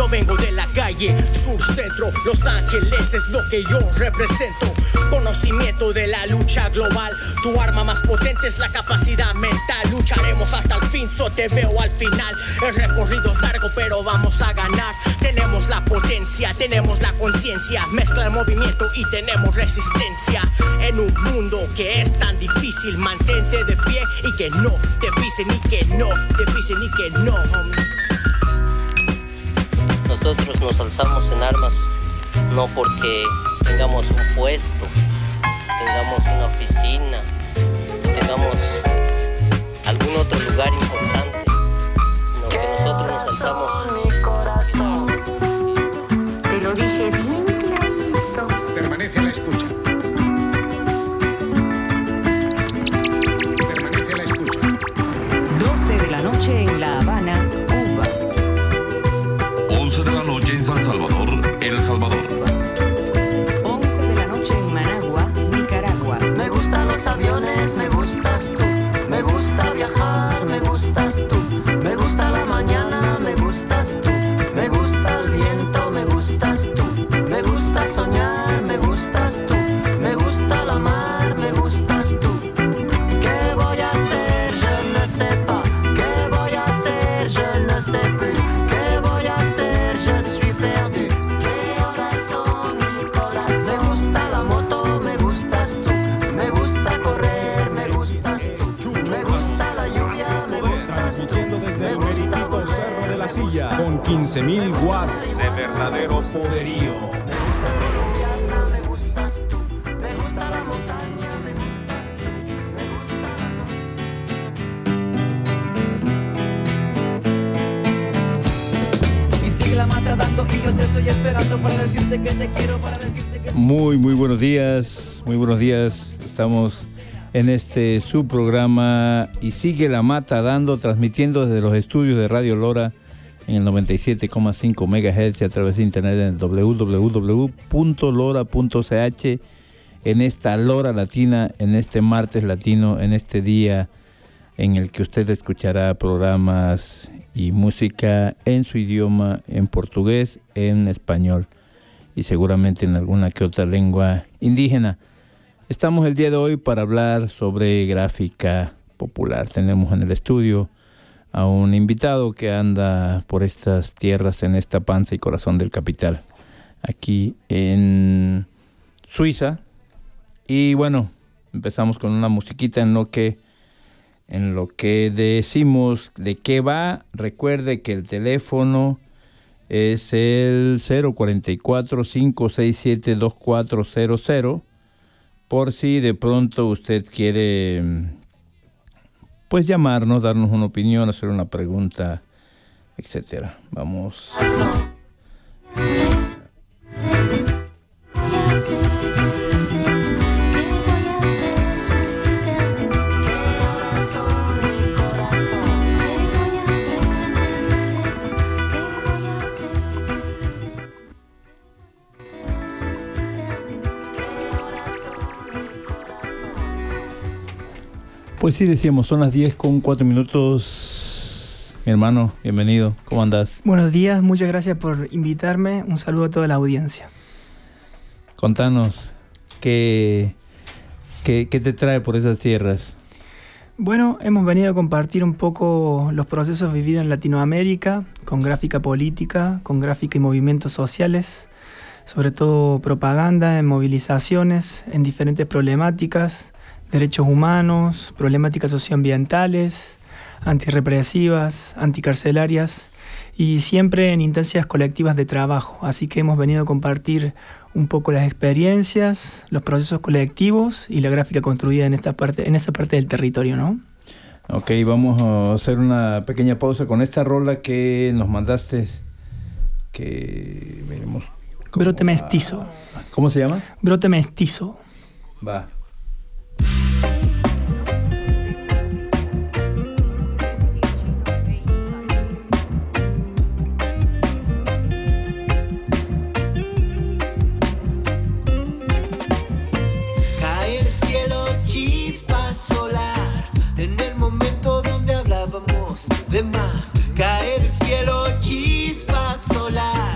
Yo vengo de la calle, sur, centro, Los Ángeles es lo que yo represento. Conocimiento de la lucha global. Tu arma más potente es la capacidad mental. Lucharemos hasta el fin, so te veo al final. El recorrido es largo, pero vamos a ganar. Tenemos la potencia, tenemos la conciencia. Mezcla el movimiento y tenemos resistencia. En un mundo que es tan difícil, mantente de pie y que no te pisen y que no te pisen y que no. Nosotros nos alzamos en armas no porque tengamos un puesto, tengamos una oficina, tengamos algún otro lugar importante, sino que nosotros nos alzamos. Te lo dije bien clarito. Permanece a la escucha. Permanece a la escucha. 12 de la noche en La Habana, Cuba. 11 de la noche en San Salvador, El Salvador. 11 de la noche en Managua, Nicaragua. Me gustan los aviones, me gustas tú. Me gusta viajar, me gustas tú. Me gusta la mañana, me gustas tú. Me gusta el viento, me gustas tú. Me gusta soñar, me gustas tú. Me gusta la mar, me gustas tú. ¿Qué voy a hacer? Je ne sais pas. ¿Qué voy a hacer? Je ne sais plus. ¿Qué voy a hacer? Je suis perdu. ¿Qué horas son, mi corazón? Me gusta la moto, me gustas tú. Me gusta correr, me gustas tú. Me gusta la lluvia, me gustas tú. Transmitiendo desde el meritito Cerro de la Silla con 15.000 watts de verdadero poderío. Me gusta la lluvia, me gustas tú. Me gusta la montaña, me gustas tú. Me gusta la... Y sigue la mata dando y yo te estoy esperando para decirte que te quiero, para decirte que... Muy buenos días, muy buenos días. Estamos en este subprograma Y sigue la mata dando, transmitiendo desde los estudios de Radio Lora en el 97,5 MHz a través de internet en el www.lora.ch en esta Lora Latina, en este martes latino, en este día en el que usted escuchará programas y música en su idioma, en portugués, en español y seguramente en alguna que otra lengua indígena. Estamos el día de hoy para hablar sobre gráfica popular. Tenemos en el estudio a un invitado que anda por estas tierras, en esta panza y corazón del capital, aquí en Suiza. Y bueno, empezamos con una musiquita en lo que decimos de qué va. Recuerde que el teléfono es el 044-567-2400, por si de pronto usted quiere pues llamarnos, darnos una opinión, hacer una pregunta, etcétera. Vamos. Pues sí, decíamos, son las 10:04. Mi hermano, bienvenido. ¿Cómo andás? Buenos días, muchas gracias por invitarme. Un saludo a toda la audiencia. Contanos, ¿qué te trae por esas tierras? Bueno, hemos venido a compartir un poco los procesos vividos en Latinoamérica, con gráfica política, con gráfica y movimientos sociales, sobre todo propaganda, en movilizaciones, en diferentes problemáticas, derechos humanos, problemáticas socioambientales, antirrepresivas, anticarcelarias y siempre en instancias colectivas de trabajo. Así que hemos venido a compartir un poco las experiencias, los procesos colectivos y la gráfica construida en esa parte del territorio, ¿no? Ok, vamos a hacer una pequeña pausa con esta rola que nos mandaste, que veremos. Brote mestizo. ¿Cómo se llama? Brote mestizo. Va. De más, caer el cielo, chispa solar.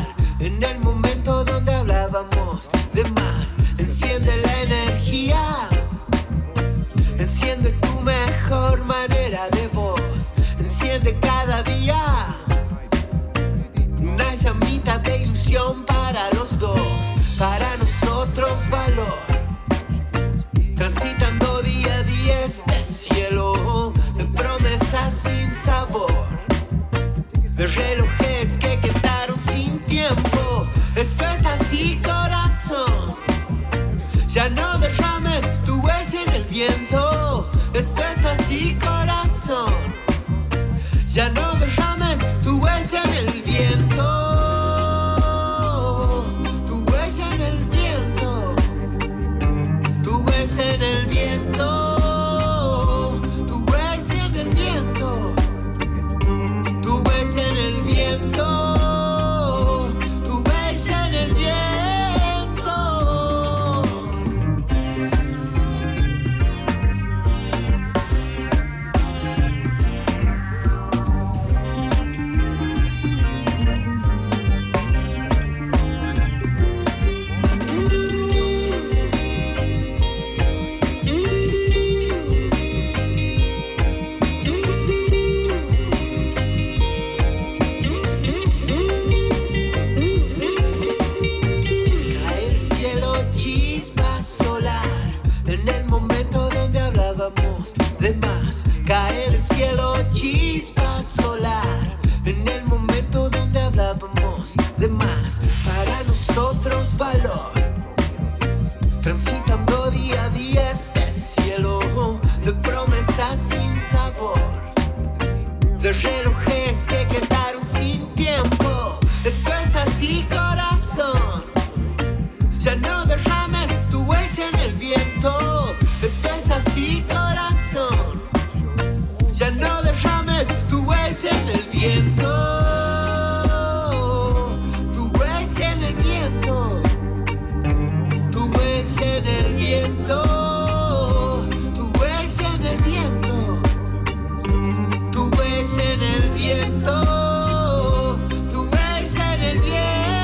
relojes que quedaron sin tiempo. Esto es así, corazón. Ya no derrames tu huella en el viento. Esto es así, corazón. Ya no derrames tu huella en el viento. Tu huella en el viento. Tu huella en el viento. Tu huella en el viento. Tu huella en el viento. Tu huella en el viento. Caer el cielo, chispa solar. En el momento donde hablábamos de más, para nosotros valor. Transitando día a día este cielo de promesas sin sabor, de relojes que quedaron sin tiempo. Esto es así, corazón. Ya no derrames tu huella en el viento. Esto es así, corazón. Ya no derrames tu huella en el viento. Tu huella en el viento. Tu huella en el viento. Tu huella en el viento. Tu huella en el viento. Tu huella en el viento.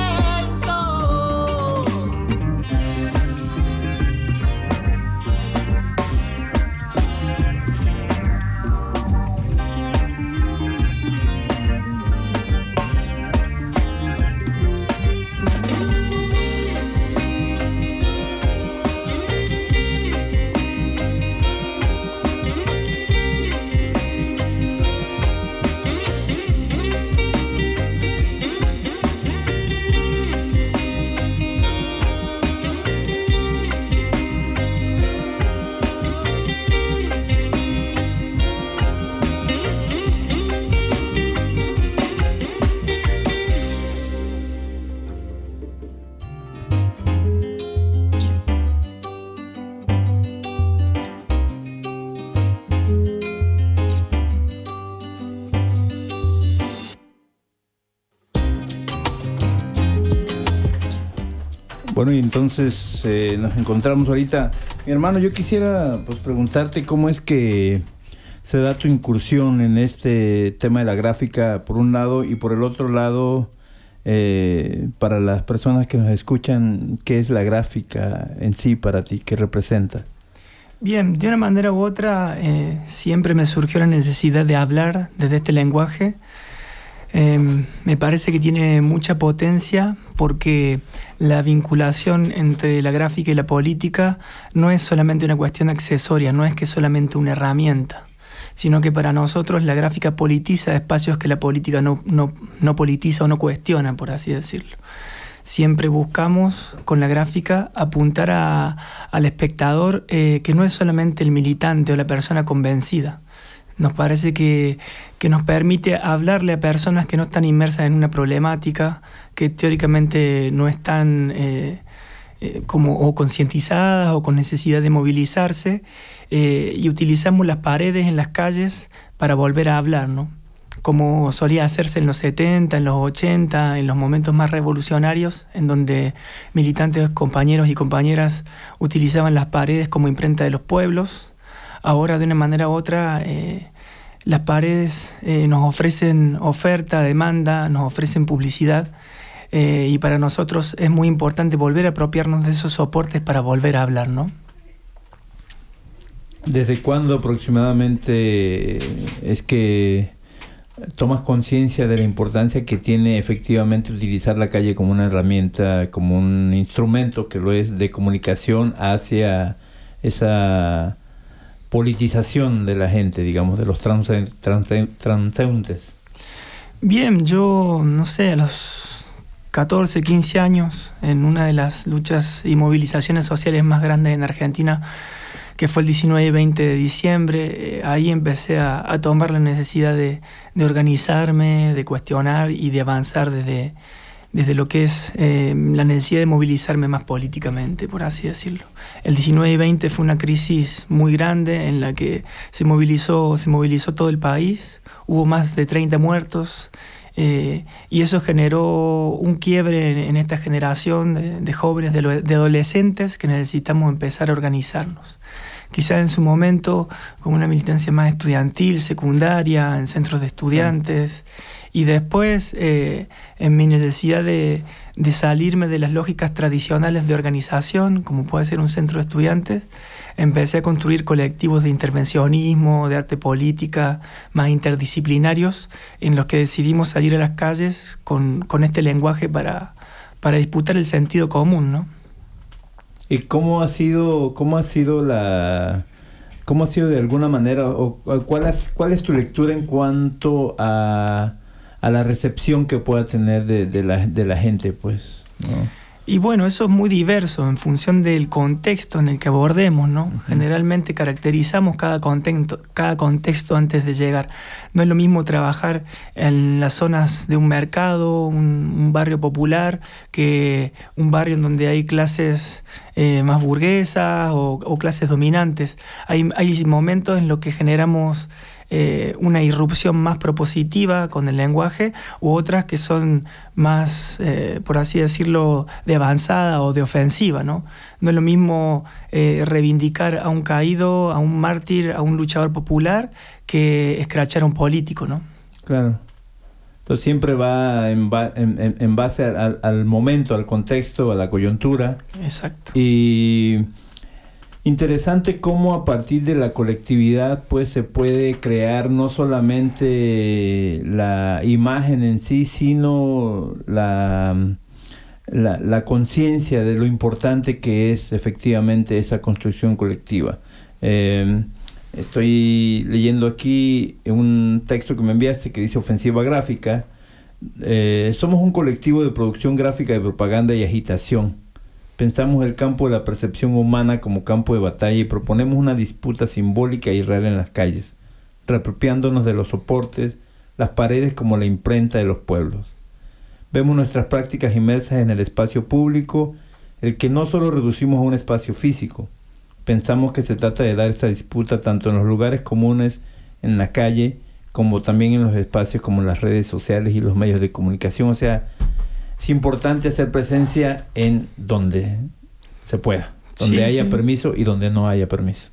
Bueno, y entonces nos encontramos ahorita. Mi hermano, yo quisiera pues preguntarte cómo es que se da tu incursión en este tema de la gráfica, por un lado, y por el otro lado, para las personas que nos escuchan, ¿qué es la gráfica en sí para ti? ¿Qué representa? Bien, de una manera u otra, siempre me surgió la necesidad de hablar desde este lenguaje. Me parece que tiene mucha potencia porque la vinculación entre la gráfica y la política no es solamente una cuestión accesoria, no es que es solamente una herramienta, sino que para nosotros la gráfica politiza espacios que la política no politiza o no cuestiona, por así decirlo. Siempre buscamos con la gráfica apuntar al espectador que no es solamente el militante o la persona convencida. Nos parece que nos permite hablarle a personas que no están inmersas en una problemática, que teóricamente no están como o concientizadas o con necesidad de movilizarse, y utilizamos las paredes en las calles para volver a hablar, ¿no? Como solía hacerse en los 70, en los 80, en los momentos más revolucionarios, en donde militantes, compañeros y compañeras utilizaban las paredes como imprenta de los pueblos. Ahora, de una manera u otra, las paredes nos ofrecen oferta, demanda, nos ofrecen publicidad, y para nosotros es muy importante volver a apropiarnos de esos soportes para volver a hablar, ¿no? ¿Desde cuándo aproximadamente es que tomas conciencia de la importancia que tiene efectivamente utilizar la calle como una herramienta, como un instrumento que lo es de comunicación hacia esa politización de la gente, digamos, de los transeúntes? Bien, yo no sé, a los 14, 15 años, en una de las luchas y movilizaciones sociales más grandes en Argentina, que fue el 19 y 20 de diciembre, ahí empecé a tomar la necesidad de organizarme, de cuestionar y de avanzar desde lo que es la necesidad de movilizarme más políticamente, por así decirlo. El 19 y 20 fue una crisis muy grande en la que se movilizó todo el país, hubo más de 30 muertos, y eso generó un quiebre en esta generación de jóvenes, de adolescentes, que necesitamos empezar a organizarnos. Quizás en su momento con una militancia más estudiantil, secundaria, en centros de estudiantes, y después en mi necesidad de salirme de las lógicas tradicionales de organización, como puede ser un centro de estudiantes, empecé a construir colectivos de intervencionismo, de arte política, más interdisciplinarios, en los que decidimos salir a las calles con este lenguaje para disputar el sentido común, ¿no? ¿Y cómo ha sido de alguna manera, o cuál es tu lectura en cuanto a la recepción que pueda tener de la gente, pues, ¿no? Y bueno, eso es muy diverso en función del contexto en el que abordemos, ¿no? Uh-huh. Generalmente caracterizamos cada contexto antes de llegar. No es lo mismo trabajar en las zonas de un mercado, un barrio popular, que un barrio en donde hay clases más burguesas o clases dominantes. Hay momentos en los que generamos una irrupción más propositiva con el lenguaje, u otras que son más, por así decirlo, de avanzada o de ofensiva, ¿no? No es lo mismo reivindicar a un caído, a un mártir, a un luchador popular, que escrachar a un político, ¿no? Claro. Entonces siempre va en base al momento, al contexto, a la coyuntura. Exacto. Y interesante cómo a partir de la colectividad pues se puede crear no solamente la imagen en sí, sino la conciencia de lo importante que es efectivamente esa construcción colectiva. Estoy leyendo aquí un texto que me enviaste que dice Ofensiva Gráfica. Somos un colectivo de producción gráfica de propaganda y agitación. Pensamos el campo de la percepción humana como campo de batalla y proponemos una disputa simbólica y real en las calles, reapropiándonos de los soportes, las paredes como la imprenta de los pueblos. Vemos nuestras prácticas inmersas en el espacio público, el que no solo reducimos a un espacio físico. Pensamos que se trata de dar esta disputa tanto en los lugares comunes, en la calle, como también en los espacios como las redes sociales y los medios de comunicación. O sea, es importante hacer presencia en donde se pueda, donde haya permiso y donde no haya permiso,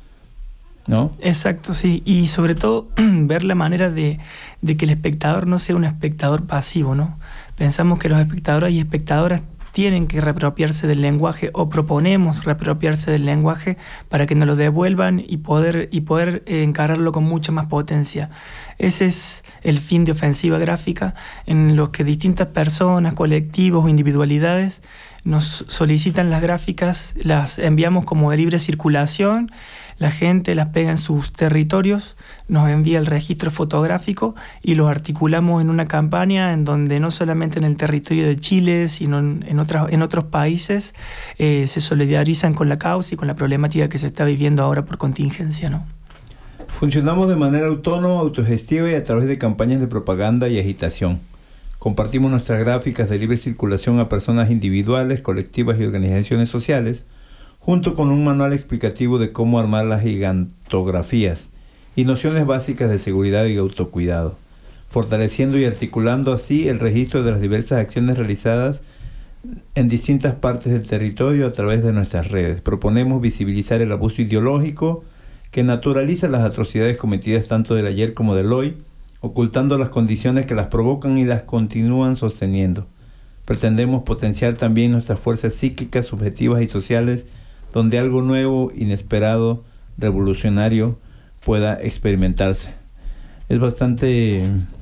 ¿no? Exacto, sí. Y sobre todo ver la manera de que el espectador no sea un espectador pasivo, ¿no? Pensamos que los espectadores y espectadoras tienen que reapropiarse del lenguaje, o proponemos reapropiarse del lenguaje para que nos lo devuelvan y poder encararlo con mucha más potencia. Ese es el fin de Ofensiva Gráfica, en los que distintas personas, colectivos o individualidades nos solicitan las gráficas, las enviamos como de libre circulación, la gente las pega en sus territorios, nos envía el registro fotográfico y los articulamos en una campaña en donde no solamente en el territorio de Chile, sino en otros países se solidarizan con la causa y con la problemática que se está viviendo ahora por contingencia, ¿no? Funcionamos de manera autónoma, autogestiva y a través de campañas de propaganda y agitación. Compartimos nuestras gráficas de libre circulación a personas individuales, colectivas y organizaciones sociales, junto con un manual explicativo de cómo armar las gigantografías y nociones básicas de seguridad y autocuidado, fortaleciendo y articulando así el registro de las diversas acciones realizadas en distintas partes del territorio a través de nuestras redes. Proponemos visibilizar el abuso ideológico que naturaliza las atrocidades cometidas tanto del ayer como del hoy, ocultando las condiciones que las provocan y las continúan sosteniendo. Pretendemos potenciar también nuestras fuerzas psíquicas, subjetivas y sociales, donde algo nuevo, inesperado, revolucionario pueda experimentarse. Es bastante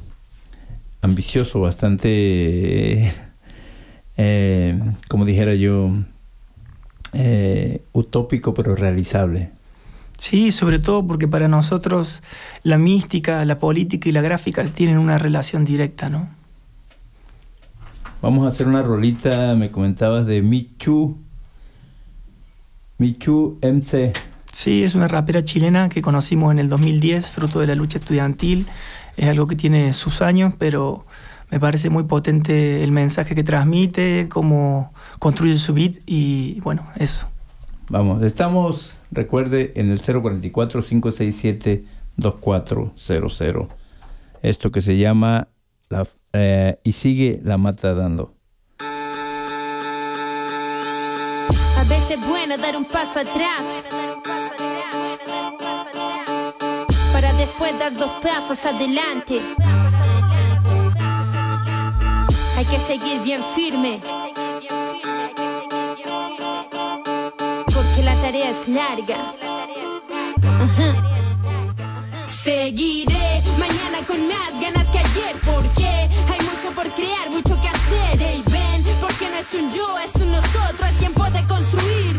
ambicioso, bastante, como dijera yo, utópico, pero realizable. Sí, sobre todo porque para nosotros la mística, la política y la gráfica tienen una relación directa, ¿no? Vamos a hacer una rolita, me comentabas, de Michu MC. Sí, es una rapera chilena que conocimos en el 2010, fruto de la lucha estudiantil. Es algo que tiene sus años, pero me parece muy potente el mensaje que transmite, cómo construye su beat y bueno, eso. Vamos, estamos, recuerde, en el 044-567-2400. Esto que se llama Y sigue la mata dando. A veces es bueno dar un paso atrás para después dar 2 pasos adelante. Hay que seguir bien firme, porque la tarea es larga. Seguiré mañana con más ganas que ayer, porque hay mucho por crear, mucho que hacer. Ey, ven, porque no es un yo, es un nosotros, es tiempo de construir.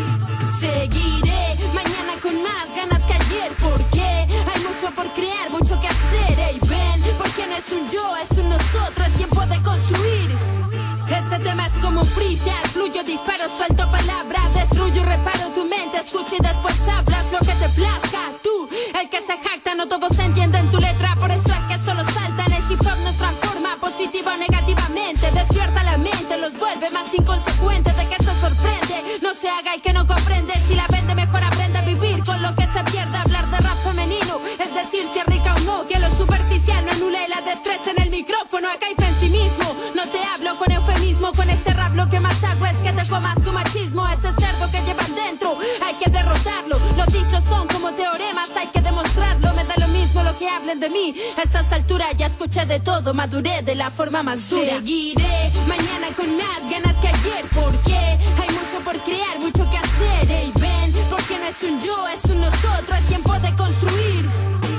Seguiré mañana con más ganas que ayer, porque hay mucho por crear, mucho que hacer. Ey, ven, porque no es un yo, es un nosotros, es tiempo de construir. Este tema es como un freestyle, fluyo, disparo, suelto palabras, destruyo y reparo tu mente, escucha y después hablas lo que te plazca. Tú, el que se jacta, no todos entienden tu letra, por eso es que solo saltan. El hip hop nos transforma positivo o negativamente, despierta la mente, los vuelve más inconsecuentes. De que se sorprende, no se haga el que no comprende. Si la vende, mejor aprende a vivir con lo que se pierde. Hablar de rap femenino, es decir, si es rica o no, que lo superficial no anule la destreza en el micrófono. Acá hay pesimismo, no te hablo con eufemismo, con este rap lo que más hago es que te comas tu machismo. Ese cerdo que llevas dentro, hay que derrotarlo. Los dichos son como teoremas, hay que demostrarlo. Me da lo mismo lo que hablen de mí, a estas alturas ya escuché de todo, maduré de la forma más dura. Seguiré mañana con más ganas que ayer, porque hay mucho por crear, mucho que hacer. Ey, ven, porque no es un yo, es un nosotros, es tiempo de construir.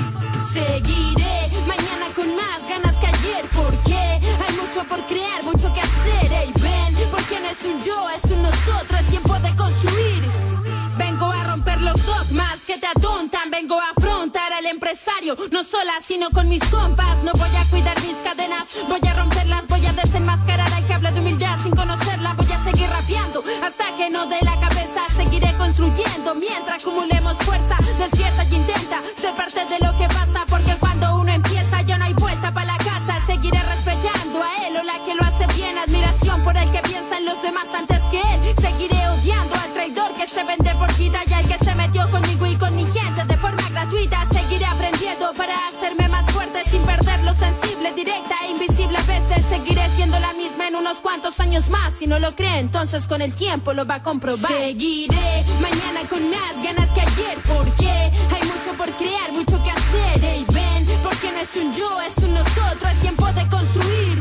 Seguiré mañana con más ganas que ayer, porque hay mucho por crear, mucho que hacer. Ey, ven, porque no es un yo, es un nosotros, es tiempo de construir. Vengo a romper los dogmas que te atontan, vengo a afrontar al empresario, no sola sino con mis compas. No voy a cuidar mis cadenas, voy a romperlas, voy a desenmascarar al que habla de humildad sin conocerla. Voy a seguir rapeando hasta que no dé la cabeza, seguiré construyendo mientras acumulemos fuerza. Despierta y intenta ser parte de lo que pasa, porque cuando uno empieza ya no hay vuelta para la casa. Seguiré respetando a él o la que lo hace bien, admiración por el que piensa en los demás antes que él. Seguiré odiando al traidor que se vende por vida y al que se metió conmigo y con mi gente de forma gratuita. Seguiré aprendiendo para hacerme más fuerte sin perder lo sensible, directa e invisible a veces. Seguiré siendo la misma en unos cuantos años más. Si no lo cree, entonces con el tiempo lo va a comprobar. Seguiré mañana con más ganas que ayer, porque hay mucho por crear, mucho que hacer. Ey, ven, porque no es un yo, es un nosotros, es tiempo de construir.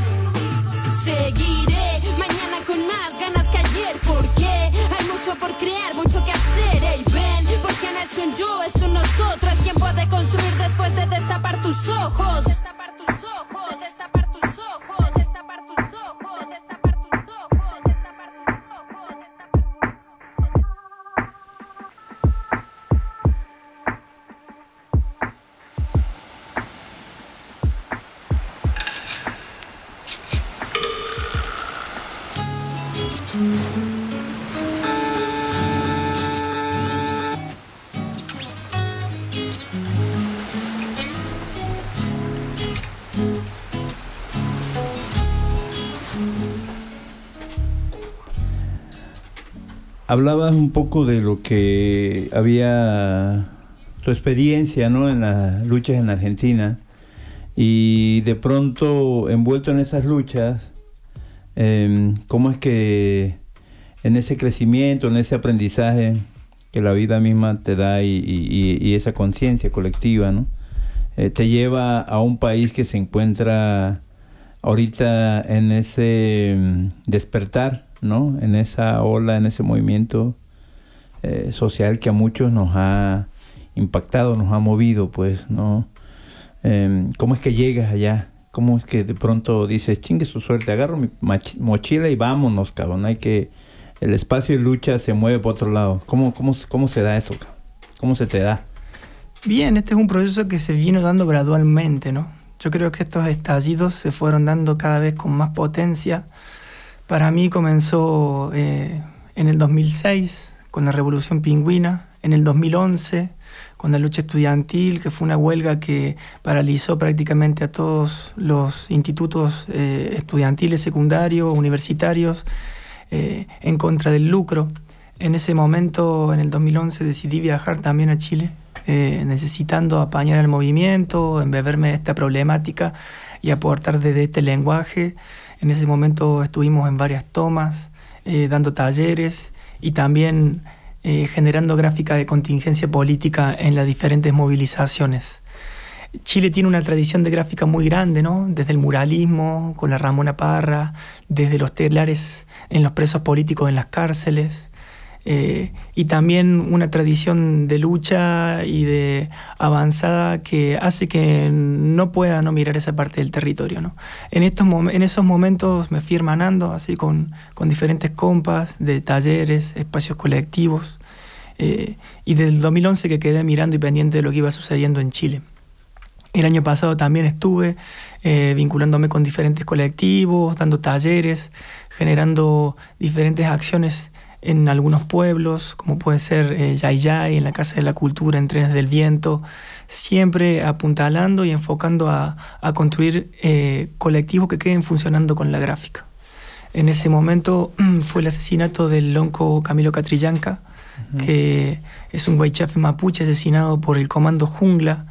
Seguiré mañana con más ganas que ayer, porque hay mucho por crear, mucho que hacer. Ey, ven, porque no es un yo, es un nosotros, es tiempo de construir después de destapar tus ojos. Destapar tus ojos, destapar tus ojos, destapar tus ojos, destapar tus ojos, destapar tus ojos, Hablabas un poco de lo que había, tu experiencia, ¿no?, en las luchas en Argentina, y de pronto envuelto en esas luchas, ¿cómo es que en ese crecimiento, en ese aprendizaje que la vida misma te da y esa conciencia colectiva, ¿no?, te lleva a un país que se encuentra ahorita en ese despertar, ¿no?, en esa ola, en ese movimiento social que a muchos nos ha impactado, nos ha movido, pues, ¿no? ¿Cómo es que llegas allá? ¿Cómo es que de pronto dices, chingue su suerte, agarro mi mochila y vámonos, cabrón? Hay que, el espacio de lucha se mueve por otro lado. ¿Cómo se da eso, cabrón? ¿Cómo se te da? Bien, este es un proceso que se vino dando gradualmente, ¿no? Yo creo que estos estallidos se fueron dando cada vez con más potencia. Para mí comenzó en el 2006 con la Revolución Pingüina, en el 2011 con la lucha estudiantil, que fue una huelga que paralizó prácticamente a todos los institutos estudiantiles, secundarios, universitarios, en contra del lucro. En ese momento, en el 2011, decidí viajar también a Chile, necesitando apañar el movimiento, embeberme de esta problemática y aportar desde este lenguaje. En ese momento estuvimos en varias tomas, dando talleres y también generando gráfica de contingencia política en las diferentes movilizaciones. Chile tiene una tradición de gráfica muy grande, ¿no? Desde el muralismo, con la Ramona Parra, desde los telares en los presos políticos en las cárceles, y también una tradición de lucha y de avanzada que hace que no pueda no mirar esa parte del territorio, ¿no? En esos momentos me fui hermanando así con diferentes compas de talleres, espacios colectivos, y desde el 2011 que quedé mirando y pendiente de lo que iba sucediendo en Chile. El año pasado también estuve vinculándome con diferentes colectivos, dando talleres, generando diferentes acciones en algunos pueblos, como puede ser Yayay, en la Casa de la Cultura, en Trenes del Viento, siempre apuntalando y enfocando a construir colectivos que queden funcionando con la gráfica. En ese momento fue el asesinato del lonco Camilo Catrillanca, que es un huaychafe mapuche asesinado por el Comando Jungla,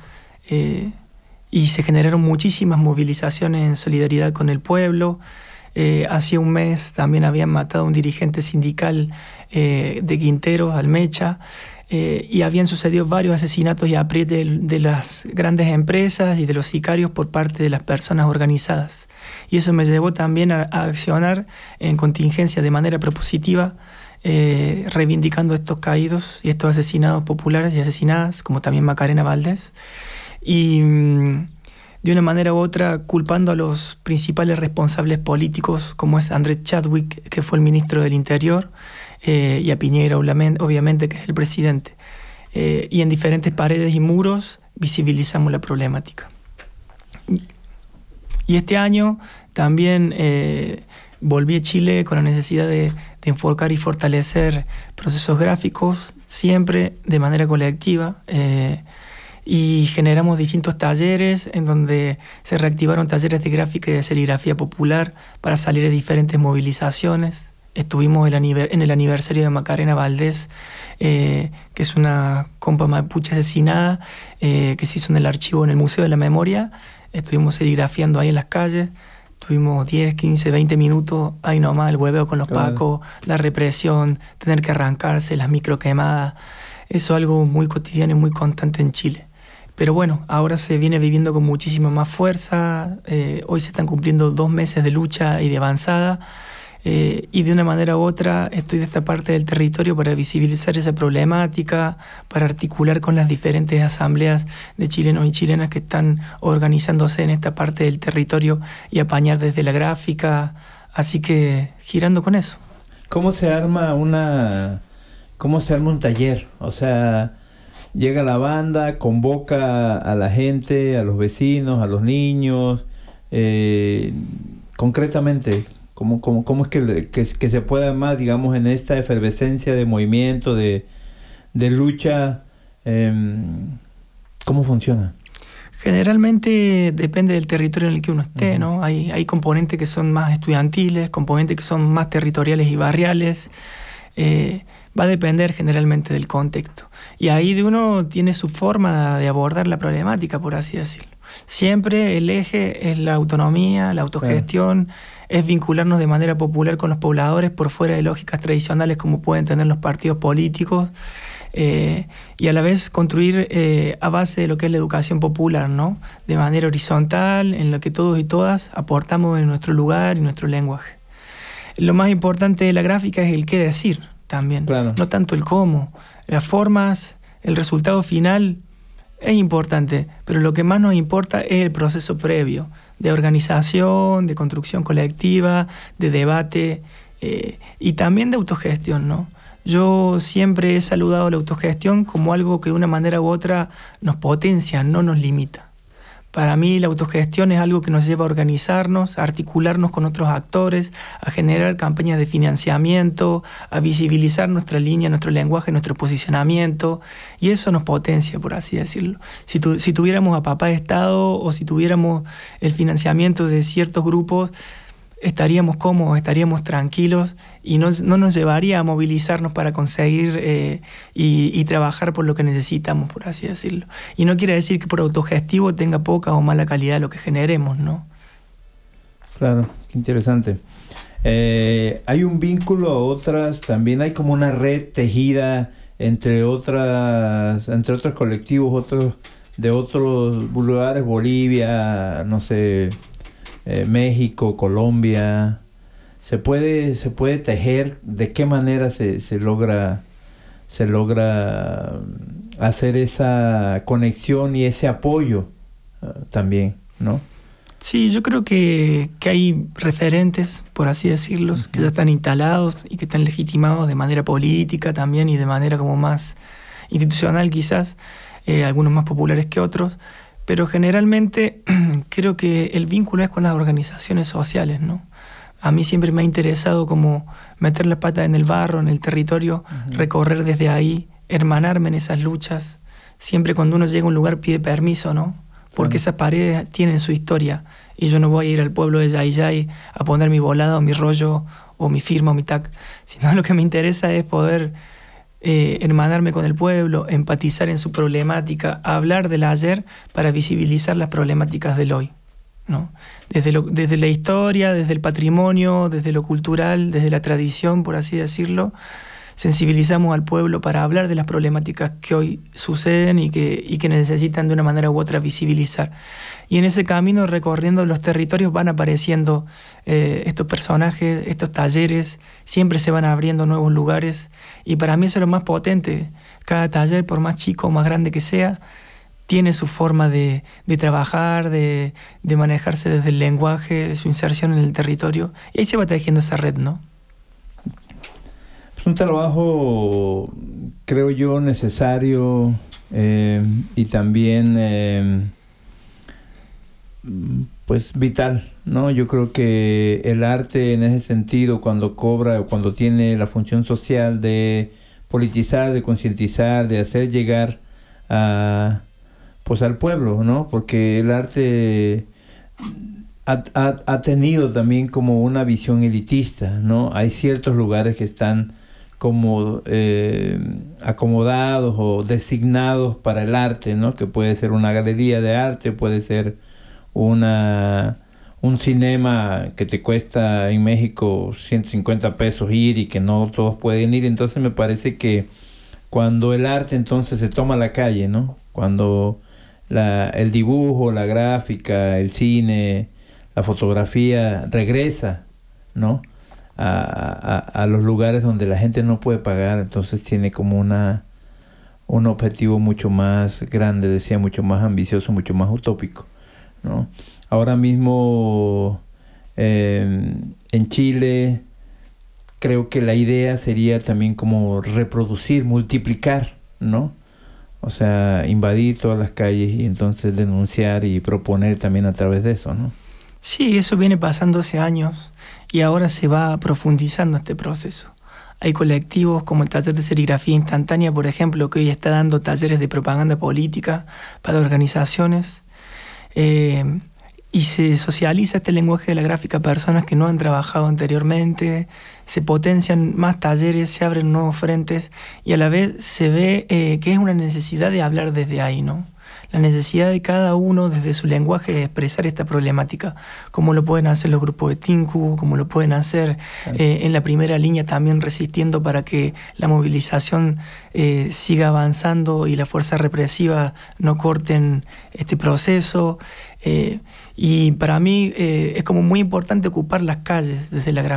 y se generaron muchísimas movilizaciones en solidaridad con el pueblo. Hacía un mes también habían matado a un dirigente sindical de Quinteros, Almecha, y habían sucedido varios asesinatos y aprietes de las grandes empresas y de los sicarios por parte de las personas organizadas. Y eso me llevó también a accionar en contingencia de manera propositiva, reivindicando estos caídos y estos asesinados populares y asesinadas, como también Macarena Valdés, y de una manera u otra culpando a los principales responsables políticos, como es Andrés Chadwick, que fue el ministro del Interior, y a Piñera, obviamente, que es el presidente. Y en diferentes paredes y muros visibilizamos la problemática. Y este año también volví a Chile con la necesidad de enfocar y fortalecer procesos gráficos, siempre de manera colectiva, y generamos distintos talleres en donde se reactivaron talleres de gráfica y de serigrafía popular para salir a diferentes movilizaciones. Estuvimos en el aniversario de Macarena Valdés, que es una compa mapuche asesinada, que se hizo en el archivo en el Museo de la Memoria. Estuvimos serigrafiando ahí en las calles. Tuvimos 10, 15, 20 minutos, ahí nomás, el hueveo con los pacos, la represión, tener que arrancarse, las microquemadas. Eso es algo muy cotidiano y muy constante en Chile. Pero bueno, ahora se viene viviendo con muchísima más fuerza. Hoy se están cumpliendo 2 meses de lucha y de avanzada. Y de una manera u otra estoy de esta parte del territorio para visibilizar esa problemática, para articular con las diferentes asambleas de chilenos y chilenas que están organizándose en esta parte del territorio y apañar desde la gráfica. Así que girando con eso. ¿Cómo se arma un taller? O sea, llega la banda, convoca a la gente, a los vecinos, a los niños, concretamente, ¿cómo es que se puede armar, digamos, en esta efervescencia de movimiento, de lucha? ¿Cómo funciona? Generalmente depende del territorio en el que uno esté, ¿no? Hay componentes que son más estudiantiles, componentes que son más territoriales y barriales. Va a depender generalmente del contexto. Y ahí de uno tiene su forma de abordar la problemática, por así decirlo. Siempre el eje es la autonomía, la autogestión, es vincularnos de manera popular con los pobladores por fuera de lógicas tradicionales como pueden tener los partidos políticos, y a la vez construir a base de lo que es la educación popular, ¿no? De manera horizontal, en lo que todos y todas aportamos en nuestro lugar y nuestro lenguaje. Lo más importante de la gráfica es el qué decir también, no tanto el cómo. Las formas, el resultado final es importante, pero lo que más nos importa es el proceso previo de organización, de construcción colectiva, de debate, y también de autogestión, ¿no? Yo siempre he saludado la autogestión como algo que de una manera u otra nos potencia, no nos limita. Para mí la autogestión es algo que nos lleva a organizarnos, a articularnos con otros actores, a generar campañas de financiamiento, a visibilizar nuestra línea, nuestro lenguaje, nuestro posicionamiento, y eso nos potencia, por así decirlo. Si tuviéramos a papá de Estado o si tuviéramos el financiamiento de ciertos grupos, estaríamos cómodos, estaríamos tranquilos y no nos llevaría a movilizarnos para conseguir y trabajar por lo que necesitamos, por así decirlo. Y no quiere decir que por autogestivo tenga poca o mala calidad lo que generemos, ¿no? Claro, qué interesante. Hay un vínculo a otras, también hay como una red tejida entre otros colectivos, de otros lugares, Bolivia, no sé, México, Colombia. ¿Se puede tejer? ¿De qué manera se logra hacer esa conexión y ese apoyo también, ¿no? Sí, yo creo que hay referentes, por así decirlo, que ya están instalados y que están legitimados de manera política también y de manera como más institucional quizás, algunos más populares que otros. Pero generalmente creo que el vínculo es con las organizaciones sociales, ¿no? A mí siempre me ha interesado como meter las patas en el barro, en el territorio, recorrer desde ahí, hermanarme en esas luchas. Siempre cuando uno llega a un lugar pide permiso, ¿no? Porque esas paredes tienen su historia y yo no voy a ir al pueblo de Yayay a poner mi volada o mi rollo o mi firma o mi tac, sino lo que me interesa es poder hermanarme con el pueblo, empatizar en su problemática, hablar del ayer para visibilizar las problemáticas del hoy, ¿no? Desde la historia, desde el patrimonio, desde lo cultural, desde la tradición, por así decirlo, sensibilizamos al pueblo para hablar de las problemáticas que hoy suceden y que necesitan de una manera u otra visibilizar. Y en ese camino, recorriendo los territorios, van apareciendo estos personajes, estos talleres, siempre se van abriendo nuevos lugares, y para mí eso es lo más potente. Cada taller, por más chico o más grande que sea, tiene su forma de trabajar, de manejarse desde el lenguaje, su inserción en el territorio, y ahí se va tejiendo esa red, ¿no? Es un trabajo, creo yo, necesario y también pues vital, ¿no? Yo creo que el arte en ese sentido, cuando tiene la función social de politizar, de concientizar, de hacer llegar pues al pueblo, ¿no? Porque el arte ha tenido también como una visión elitista, ¿no? Hay ciertos lugares que están como acomodados o designados para el arte, ¿no? Que puede ser una galería de arte, puede ser un cinema que te cuesta en México 150 pesos ir y que no todos pueden ir. Entonces me parece que cuando el arte entonces se toma la calle, ¿no? Cuando el dibujo, la gráfica, el cine, la fotografía regresa, ¿no? A los lugares donde la gente no puede pagar, entonces tiene como un objetivo mucho más grande, decía, mucho más ambicioso, mucho más utópico, ¿no? Ahora mismo en Chile creo que la idea sería también como reproducir, multiplicar, ¿no? O sea, invadir todas las calles y entonces denunciar y proponer también a través de eso, ¿no? Sí, eso viene pasando hace años y ahora se va profundizando este proceso. Hay colectivos como el taller de serigrafía instantánea, por ejemplo, que hoy está dando talleres de propaganda política para organizaciones, y se socializa este lenguaje de la gráfica a personas que no han trabajado anteriormente, se potencian más talleres, se abren nuevos frentes y a la vez se ve que es una necesidad de hablar desde ahí, ¿no? La necesidad de cada uno desde su lenguaje de expresar esta problemática, como lo pueden hacer los grupos de Tinku, como lo pueden hacer en la primera línea también resistiendo para que la movilización siga avanzando y las fuerzas represivas no corten este proceso. Y para mí es como muy importante ocupar las calles desde la